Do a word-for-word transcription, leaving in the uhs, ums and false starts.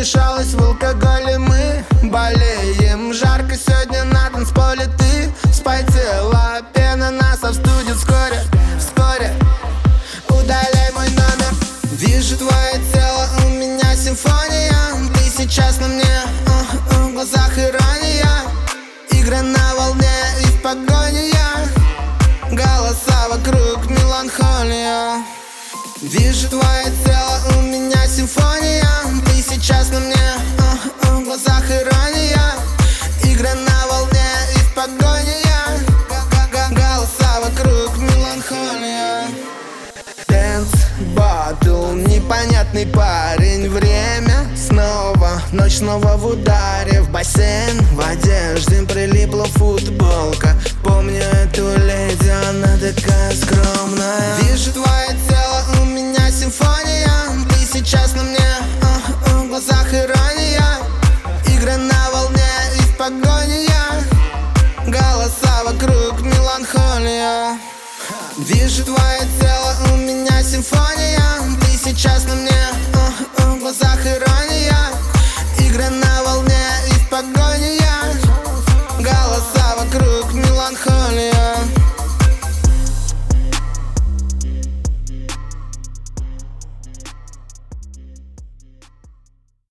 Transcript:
смешалась в алкоголе, мы болеем. Жарко сегодня на танцполе, ты спотела. Пена нас обстудит вскоре, вскоре. Удаляй мой номер. Вижу твое тело, у меня симфония. Ты сейчас на мне, uh, uh, в глазах ирония. Игра на волне и в погоне я. Голоса вокруг, меланхолия. Вижу твое тело, у меня симфония. Ты сейчас на мне, uh, uh, в глазах ирония. Игра на волне и в погоне я. Голоса вокруг, меланхолия. Дэнс, батл, непонятный парень. Время снова, ночь снова в ударе. В бассейн, в одежде прилипла футболка. Помню эту леди, она такая скромная. Вижу твое тело, у меня симфония. Ты сейчас на мне, uh, uh, в глазах ирония. Игра на волне и в погоне я. Голоса вокруг, меланхолия. Вижу твое тело, у меня симфония. Ты сейчас на мне, uh, uh, в глазах ирония. Игра на волне и в погоне я. Голоса вокруг, меланхолия.